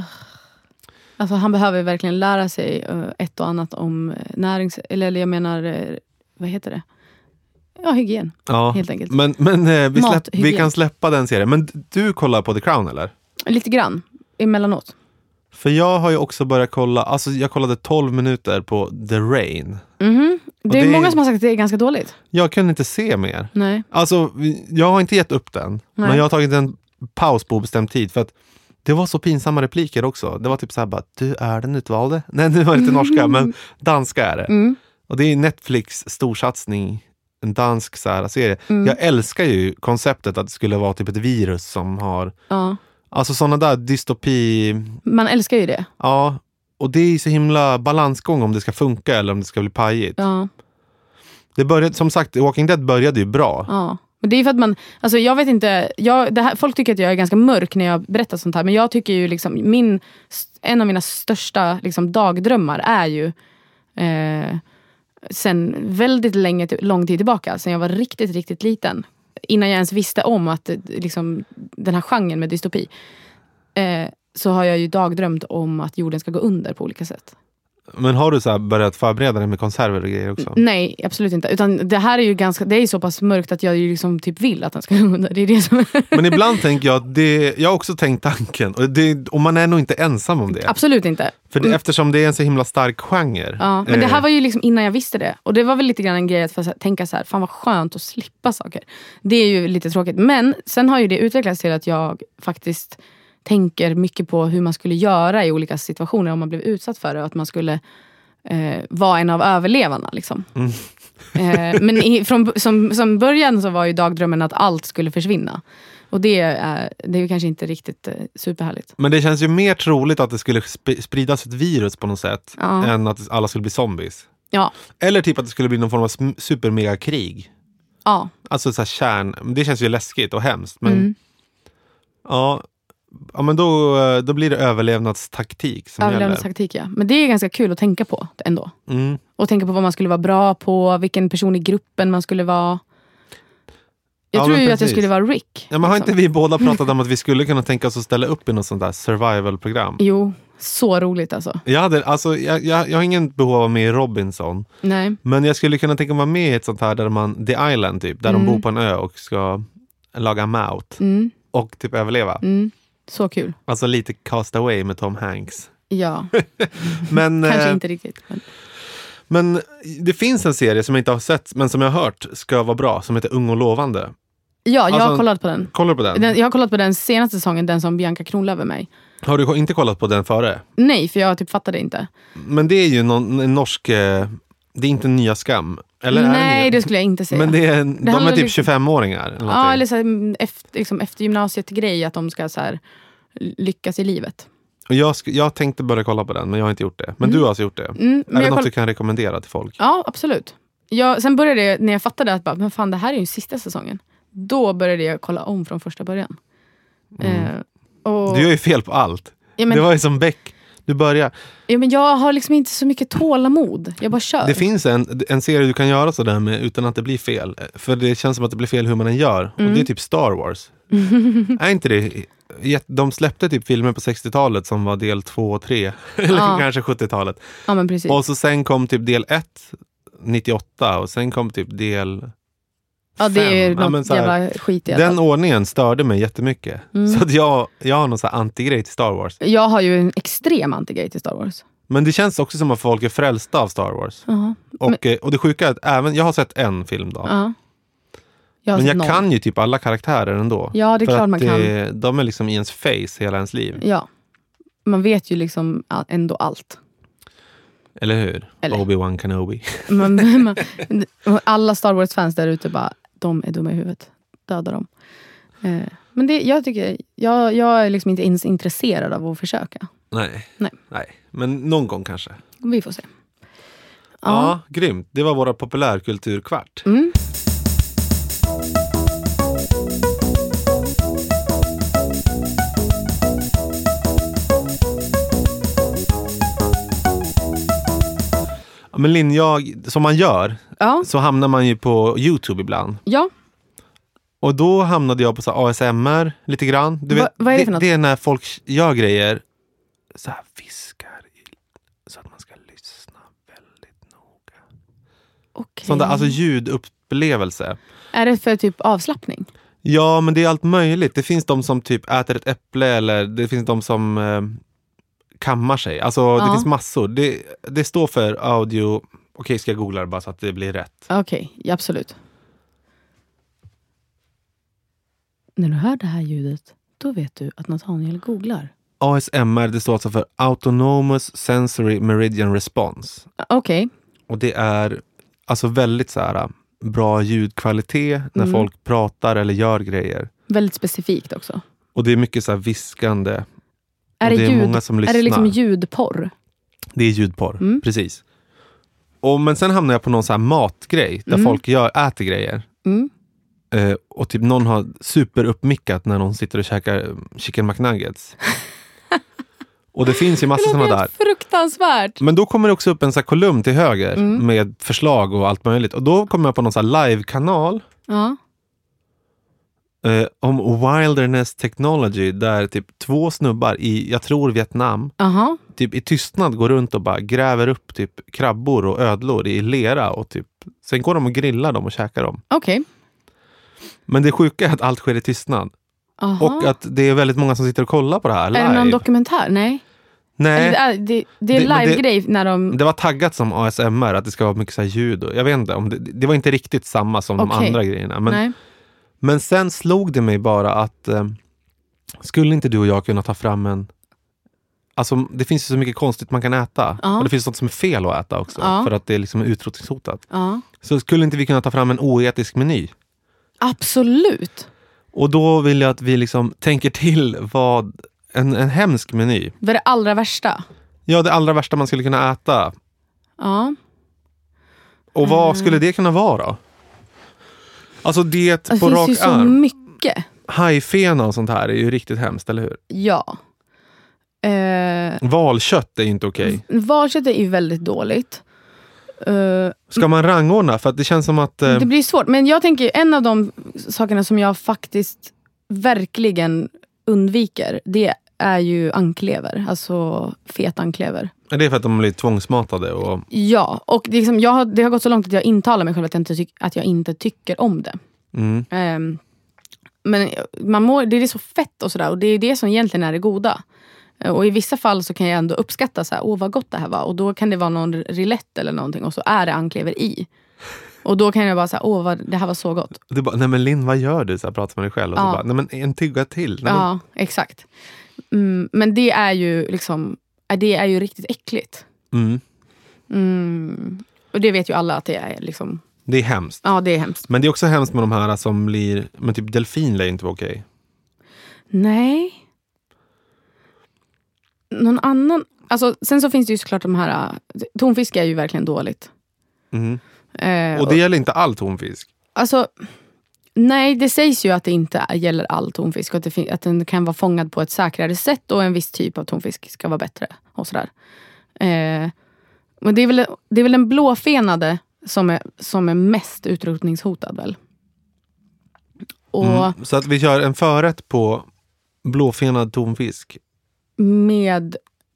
Alltså han behöver verkligen lära sig ett och annat om eller jag menar, vad heter det? Ja, hygien. Ja, helt enkelt. Men vi kan släppa den serien. Men du kollar på The Crown, eller? Lite grann, emellanåt. För jag har ju också börjat kolla, alltså jag kollade 12 minuter på The Rain. Det är många som har sagt att det är ganska dåligt. Jag kunde inte se mer. Nej. Alltså, jag har inte gett upp den. Nej. Men jag har tagit en paus på bestämd tid för att det var så pinsamma repliker också. Det var typ så här bara, du är den utvalde. Nej, det var inte norska, men danska är det. Och det är Netflix storsatsning, en dansk så här serie. Jag älskar ju konceptet att det skulle vara typ ett virus som har... Alltså sådana där dystopi... Man älskar ju det. Ja, Och det är så himla balansgång om det ska funka eller om det ska bli pajigt. Ja. Det började, som sagt, Walking Dead började ju bra. Ja. Men det är för att man, alltså jag vet inte, folk tycker att jag är ganska mörk när jag berättar sånt här, men jag tycker ju liksom, en av mina största liksom, dagdrömmar är ju sen väldigt lång tid tillbaka, sen jag var riktigt, riktigt liten, innan jag ens visste om att liksom, den här genren med dystopi, så har jag ju dagdrömt om att jorden ska gå under på olika sätt. Men har du så här börjat förbereda dig med konserver och grejer också? Nej, absolut inte. Utan det här är ju det är så pass mörkt att jag ju liksom typ vill att den ska gå under. Det är det som Men ibland tänker jag att jag har också tänkt tanken. Och man är nog inte ensam om det. Absolut inte. För eftersom det är en så himla stark genre. Ja, men det här var ju liksom innan jag visste det. Och det var väl lite grann en grej att tänka så här, fan vad skönt att slippa saker. Det är ju lite tråkigt. Men sen har ju det utvecklats till att jag faktiskt tänker mycket på hur man skulle göra i olika situationer om man blev utsatt för det, och att man skulle vara en av överlevarna liksom. Men som början så var ju dagdrömmen att allt skulle försvinna, och det är ju kanske inte riktigt superhärligt. Men det känns ju mer troligt att det skulle spridas ett virus på något sätt än att alla skulle bli zombies. Ja. Eller typ att det skulle bli någon form av supermegakrig. Ja. Alltså så här det känns ju läskigt och hemskt, men ja, men då blir det överlevnadstaktik som överlevnadstaktik, ja. Men det är ganska kul att tänka på ändå. Och tänka på vad man skulle vara bra på, vilken person i gruppen man skulle vara. Jag tror ju att jag skulle vara Rick. Ja, men har inte vi båda pratat om att vi skulle kunna tänka oss att ställa upp i något sånt där survival-program? Jo, så roligt alltså. Jag har ingen behov av med i Robinson. Nej. Men jag skulle kunna tänka mig med i ett sånt här där The Island typ, där de bor på en ö och ska laga mat och typ överleva. Så kul. Alltså lite Cast Away med Tom Hanks. Ja. Men, kanske inte riktigt. Men det finns en serie som jag inte har sett, men som jag har hört ska vara bra, som heter Ung och lovande. Ja, jag har kollat på den. Kollar du på den? Jag har kollat på den senaste säsongen, den som Bianca Kronlöf är med. Har du inte kollat på den före? Nej, för jag typ fattade inte. Men det är ju en norsk... Det är inte Nya Skam. Eller nej, det skulle jag inte säga. Men de är typ 25-åringar. Eller ja, eller så här, efter gymnasiet grej, att de ska så här, lyckas i livet. Och jag tänkte börja kolla på den, men jag har inte gjort det. Men du har alltså gjort det. Är det något du kan rekommendera till folk? Ja, absolut. Sen började jag, när jag fattade att men fan, det här är ju sista säsongen. Då började jag kolla om från första början. Du gör ju fel på allt. Ja, men, det var ju som Beck. Du börjar. Ja, men jag har liksom inte så mycket tålamod. Jag bara kör. Det finns en serie du kan göra sådär med utan att det blir fel. För det känns som att det blir fel hur man än gör. Och det är typ Star Wars. Är inte det? De släppte typ filmer på 60-talet som var del 2 och 3. Eller kanske 70-talet. Ja, men precis. Och så sen kom typ del 1 98. Och sen kom typ del 5. Ja, det är något jävla skit i alla fall. Den ordningen störde mig jättemycket. Så att jag har någon sån här antigrej till Star Wars. Jag har ju en extrem antigrej till Star Wars. Men det känns också som att folk är frälsta av Star Wars. Och det sjuka är att även jag har sett en film då. Men jag kan ju typ alla karaktärer ändå. Ja, det är klart man kan. De är liksom i ens face hela ens liv. Ja, man vet ju liksom ändå allt. Eller hur? Obi-Wan Kenobi. Alla Star Wars-fans där ute bara, de är dumma i huvudet. Döda dem. Men jag är liksom inte ens intresserad av att försöka. Nej. Men någon gång kanske. Vi får se. Ja, grymt. Det var våra populärkulturkvart. Men Linn, som man gör, så hamnar man ju på YouTube ibland. Ja. Och då hamnade jag på så ASMR lite grann. Du vet, vad är det för något? Det är när folk gör grejer så här viskar så att man ska lyssna väldigt noga. Okay. Sånt där, alltså ljudupplevelse. Är det för typ avslappning? Ja, men det är allt möjligt. Det finns de som typ äter ett äpple, eller det finns de som kammar sig. Alltså det finns massor. Det står för audio. Okej, ska jag googla det bara så att det blir rätt? Okej, absolut. När du hör det här ljudet, då vet du att Nathaniel googlar. ASMR, det står alltså för Autonomous Sensory Meridian Response. Okej. Och det är alltså väldigt så här bra ljudkvalitet när folk pratar eller gör grejer. Väldigt specifikt också. Och det är mycket så här viskande. Är det många som lyssnar. Är det liksom ljudporr? Det är ljudporr, precis. Men sen hamnar jag på någon så här matgrej där folk äter grejer. Och typ någon har superuppmickat när någon sitter och käkar chicken McNuggets. Och det finns ju massa sådana där. Fruktansvärt. Men då kommer det också upp en så här kolumn till höger med förslag och allt möjligt. Och då kommer jag på någon så här live-kanal. Om wilderness technology, där typ 2 snubbar i, jag tror Vietnam, typ i tystnad går runt och bara gräver upp typ krabbor och ödlor i lera och typ, sen går de och grillar dem och käkar dem. Okej. Men det sjuka är att allt sker i tystnad. Och att det är väldigt många som sitter och kollar på det här live. Är det någon dokumentär? Nej. Det är live-grej när de... Det var taggat som ASMR, att det ska vara mycket så här ljud. Och jag vet inte, om det var inte riktigt samma som de andra grejerna. Men sen slog det mig bara att skulle inte du och jag kunna ta fram en... Alltså det finns ju så mycket konstigt man kan äta. Och det finns sånt som är fel att äta också. För att det är liksom utrotningshotat. Så skulle inte vi kunna ta fram en oetisk meny? Absolut. Och då vill jag att vi liksom tänker till vad en hemsk meny. Vad är det allra värsta? Ja, det allra värsta man skulle kunna äta. Och vad skulle det kunna vara? Alltså det på rak arm. Det finns ju så mycket. Hajfena och sånt här är ju riktigt hemskt, eller hur? Ja. Valkött är inte okej. Valkött är ju väldigt dåligt. Ska man rangordna? För att det känns som att... Det blir svårt. Men jag tänker, en av de sakerna som jag faktiskt verkligen undviker, det är ju anklever. Alltså fet anklever. Är det för att de blir tvångsmatade? Och... Ja, och det, liksom, det har gått så långt att jag intalar mig själv att jag inte tycker om det. Men det är så fett och sådär. Och det är det som egentligen är det goda. Och i vissa fall så kan jag ändå uppskatta så här, vad gott det här var. Och då kan det vara någon rillett eller någonting. Och så är det anklever i. Och då kan jag bara säga, det här var så gott. Du bara, nej men Linn, vad gör du? Så här pratar man dig själv. Och så bara, nej men en tugga till. Ja, exakt. Men det är ju liksom, det är ju riktigt äckligt. Och det vet ju alla att det är liksom... Det är hemskt. Ja, det är hemskt. Men det är också hemskt med de här som blir... Men typ delfin lär inte vara okej. Nej. Någon annan... Alltså, sen så finns det ju såklart de här... Tonfisk är ju verkligen dåligt. Och det gäller inte all tonfisk? Alltså... Nej, det sägs ju att det inte gäller all tonfisk. Och att den kan vara fångad på ett säkrare sätt. Och en viss typ av tonfisk ska vara bättre. Och sådär. Men det är väl den blåfenade som är mest utrotningshotad väl. Och så att vi kör en förrätt på blåfenad tonfisk. Med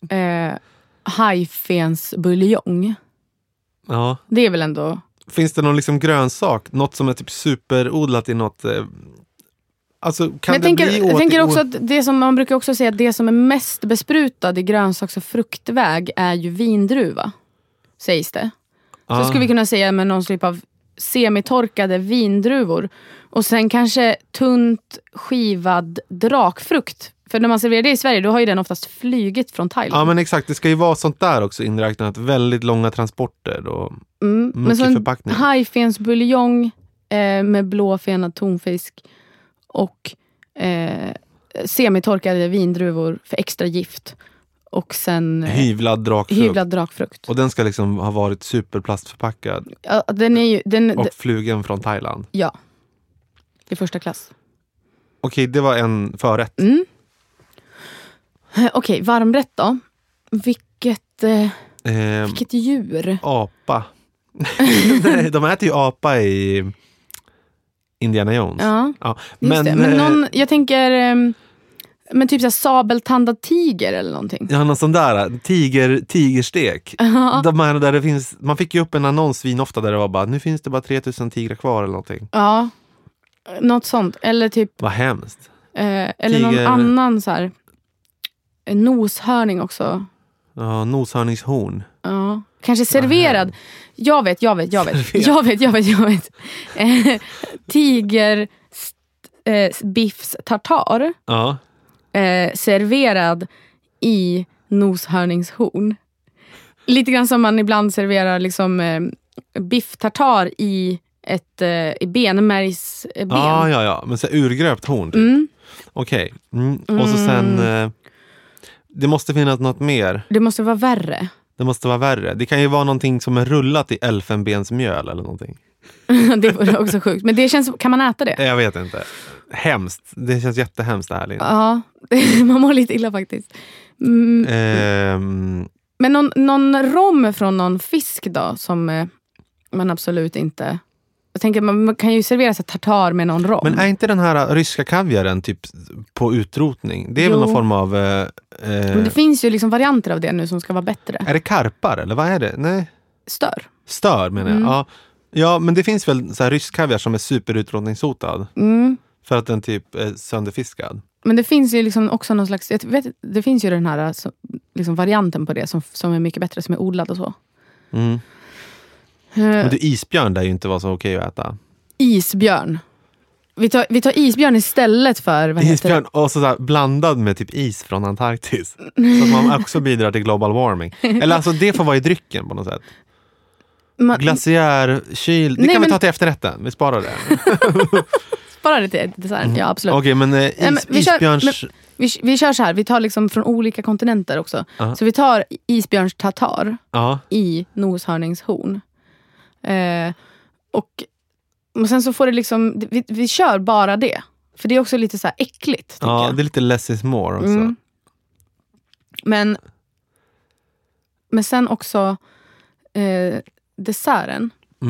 hajfens buljong. Ja. Det är väl ändå... Finns det någon liksom grönsak? Något som är typ superodlat i något... Alltså, kan jag tänker också att det som man brukar också säga, att det som är mest besprutad i grönsaks- och fruktväg är ju vindruva. Sägs det. Så skulle vi kunna säga med någon typ av semitorkade vindruvor. Och sen kanske tunt skivad drakfrukt. För när man serverar det i Sverige, då har ju den oftast flygit från Thailand. Ja, men exakt. Det ska ju vara sånt där också inräknat. Väldigt långa transporter och mycket förpackning. Hajfens buljong med blåfenad tonfisk och semitorkade vindruvor för extra gift. Och sen hyvlad drakfrukt. Och den ska liksom ha varit superplastförpackad. Ja, och flugen från Thailand. Ja. I första klass. Okej, det var en förrätt. Okej, varmrätt då. Vilket djur? Apa. De äter ju apa i Indiana Jones. Ja. Men jag tänker... Men typ såhär sabeltandad tiger eller någonting. Ja, någon sån där tigerstek. De här där det finns, man fick ju upp en annons ofta där det var bara, nu finns det bara 3000 tigrar kvar eller någonting. Ja, något sånt. Eller typ... Vad hemskt. Eller någon annan så här noshörning också. Ja, noshörningshorn. Ja, kanske serverad. Jag vet. Tiger biffs tartar. Ja. Serverad i noshörningshorn. Lite grann som man ibland serverar liksom biff tartar i ett benmärgsben. Ja. Men så urgröpt horn typ. Okej. Och så sen det måste finnas något mer. Det måste vara värre. Det måste vara värre. Det kan ju vara någonting som är rullat i elfenbensmjöl eller någonting. Det vore också sjukt. Men det känns, kan man äta det? Jag vet inte. Hemskt. Det känns jättehemskt det här, Lina. Ja, man mår lite illa faktiskt. Men någon rom från någon fisk då som man absolut inte... Jag tänker man kan ju servera sig tartar med någon rom. Men är inte den här ryska kaviaren typ på utrotning? Det är väl någon form av... Men det finns ju liksom varianter av det nu som ska vara bättre. Är det karpar eller vad är det? Nej. Stör menar jag. Ja, men det finns väl så här rysk kaviar som är superutrotningshotad. För att den typ är sönderfiskad. Men det finns ju liksom också någon slags... det finns ju den här liksom varianten på det som är mycket bättre, som är odlad och så. Men du, isbjörn där ju inte var så okej att äta. Isbjörn. Vi tar isbjörn istället för... Isbjörn och så blandad med typ is från Antarktis. Så att man också bidrar till global warming. Eller alltså det får vara i drycken på något sätt. Glaciär, kyl... Det kan vi ta till efterrätten. Vi sparar det. Sparar det till desserten, ja absolut. Okej, men isbjörns... Vi kör så här, vi tar liksom från olika kontinenter också. Så vi tar isbjörns tartar i noshörningshorn. Och sen så får det liksom... Vi kör bara det. För det är också lite så här äckligt. Ja, jag. Det är lite less is more också. Men sen också desserten.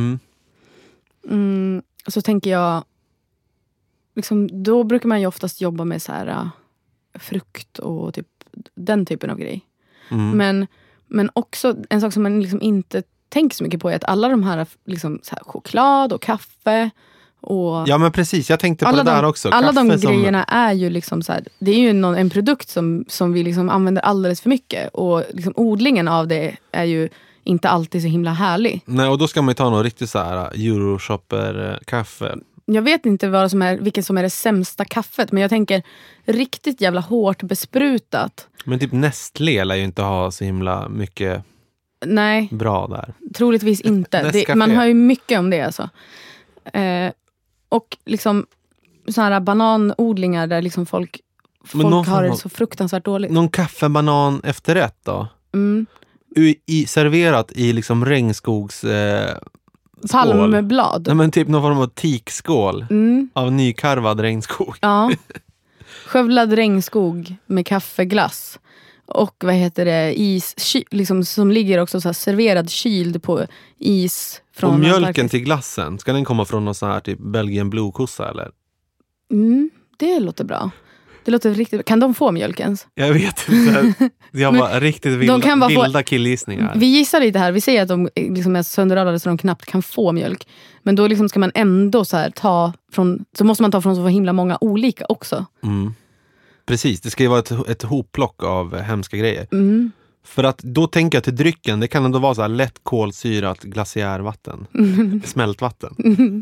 Så tänker jag liksom, då brukar man ju oftast jobba med så här frukt och typ den typen av grej. Men också en sak som man liksom inte tänker så mycket på är att alla de här, liksom, så här choklad och kaffe och... Ja men precis, jag tänkte på det där också. Alla de grejerna är ju liksom så här, det är ju en produkt som vi liksom använder alldeles för mycket. Och liksom odlingen av det är ju inte alltid så himla härlig. Nej, och då ska man ju ta någon riktigt så här Euroshopper-kaffe. Jag vet inte vilket som är det sämsta kaffet, men jag tänker riktigt jävla hårt besprutat. Men typ Nestlé lär ju inte ha så himla mycket bra där. Troligtvis inte. Man hör ju mycket om det alltså. Och liksom så här bananodlingar där liksom folk har det så fruktansvärt dåligt. Någon kaffebanan efterrätt då? Serverat i liksom regnskogs... palmblad. Nej, men typ någon form av tikskål av nykarvad regnskog. Ja. Skövlad regnskog med kaffeglass. Och vad heter det? Is liksom, som ligger också så här serverad kyld på is. Från och mjölken till glassen, ska den komma från någon sån här typ Belgian blue-kossa eller? Det låter bra. Det låter riktigt... Kan de få mjölk ens? Jag vet inte. Jag var riktigt vilda killgissningar. Vi gissar lite här. Vi säger att de liksom är sönderrallade så de knappt kan få mjölk. Men då liksom ska man ändå så här så måste man ta från så himla många olika också. Precis, det ska ju vara ett hopplock av hemska grejer. För att då tänker jag till drycken, det kan ändå vara så här lätt kolsyrat glaciärvatten. Smältvatten.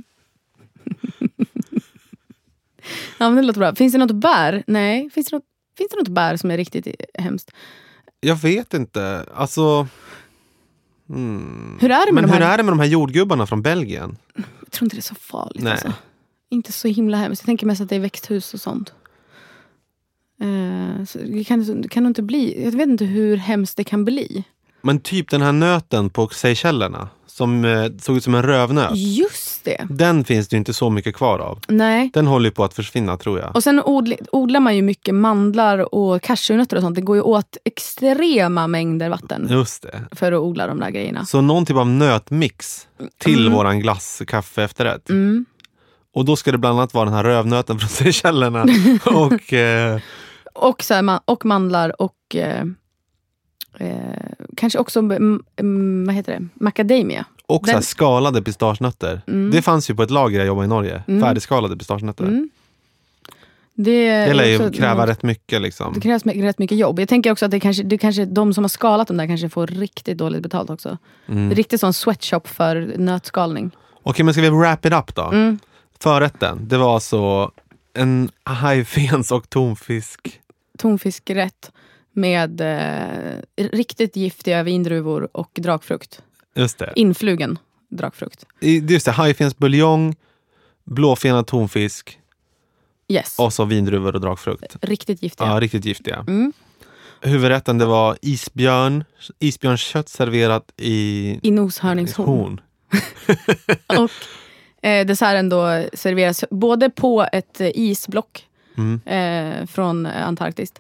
Ja, men det låter bra. Finns det något bär? Nej. Finns det något bär som är riktigt hemskt? Jag vet inte. Alltså... Hur är det med de här jordgubbarna från Belgien? Jag tror inte det är så farligt. Nej. Alltså. Inte så himla hemskt. Jag tänker mest att det är växthus och sånt. Så det kan inte bli... Jag vet inte hur hemskt det kan bli. Men typ den här nöten på Seychellerna som såg ut som en rövnöt. Just det. Den finns det ju inte så mycket kvar av. Nej. Den håller ju på att försvinna, tror jag. Och sen odlar man ju mycket mandlar och cashewnötter och sånt. Det går ju åt extrema mängder vatten. Just det. För att odla de där grejerna. Så någon typ av nötmix till våran glasskaffe efterrätt. Och då ska det bland annat vara den här rövnöten från Seychellerna. och så här, och mandlar och... kanske också vad heter det? Macadamia. Och så här skalade pistagenötter. Det fanns ju på ett lager jag jobbade i Norge. Färdigskalade pistagenötter. Det lär ju kräva rätt mycket liksom. Det krävs rätt mycket jobb. Jag tänker också att det kanske de som har skalat dem där kanske får riktigt dåligt betalt också. Riktigt sån sweatshop för nötskalning. Okej, men ska vi wrap it up då? Förrätten, det var alltså en hajfens och tonfiskrätt med riktigt giftiga vindruvor och drakfrukt. Just det. Influgen drakfrukt. Just det, hajfens buljong, blåfenad tonfisk. Yes. Och så vindruvor och drakfrukt. Riktigt giftiga. Ja, riktigt giftiga. Huvudrätten det var isbjörnskött serverat i noshörningshorn. Och desserten då serveras både på ett isblock från Antarktis.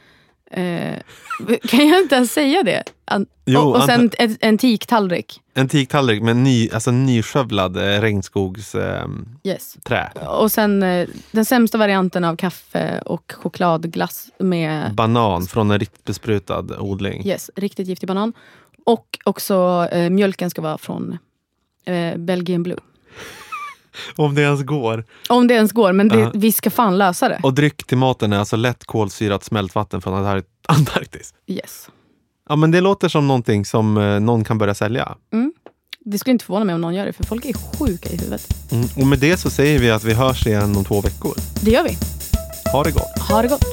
Kan jag inte ens säga det? Och sen en teaktallrik. En teaktallrik med nyskövlad regnskogs trä. Och sen den sämsta varianten av kaffe och chokladglass med banan från en riktigt besprutad odling. Yes, riktigt giftig banan. Och också mjölken ska vara från Belgian Blue. Om det ens går. Om det ens går, men vi ska fan lösa det. Och dryck till maten är alltså lätt kolsyrat smältvatten från Antarktis. Yes. Ja, men det låter som någonting som någon kan börja sälja. Det skulle inte förvåna mig om någon gör det, för folk är sjuka i huvudet. Och med det så säger vi att vi hörs igen om 2 veckor. Det gör vi. Ha det gott. Ha det gott.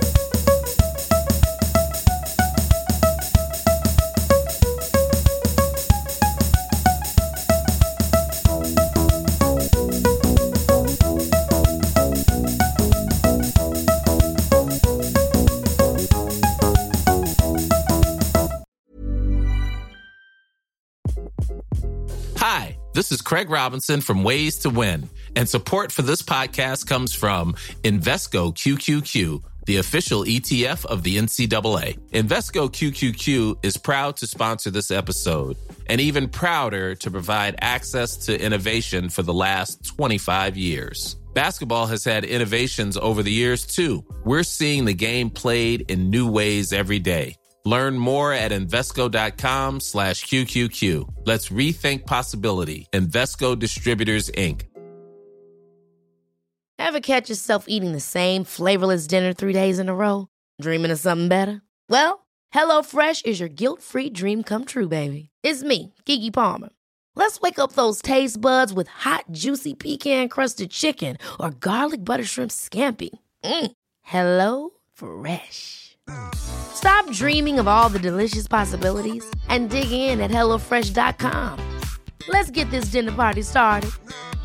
Hi, this is Craig Robinson from Ways to Win, and support for this podcast comes from Invesco QQQ, the official ETF of the NCAA. Invesco QQQ is proud to sponsor this episode, and even prouder to provide access to innovation for the last 25 years. Basketball has had innovations over the years, too. We're seeing the game played in new ways every day. Learn more at Invesco.com/QQQ. Let's rethink possibility. Invesco Distributors, Inc. Ever catch yourself eating the same flavorless dinner 3 days in a row? Dreaming of something better? Well, HelloFresh is your guilt-free dream come true, baby. It's me, Keke Palmer. Let's wake up those taste buds with hot, juicy pecan-crusted chicken or garlic butter shrimp scampi. Hello Fresh. Stop dreaming of all the delicious possibilities and dig in at HelloFresh.com. Let's get this dinner party started.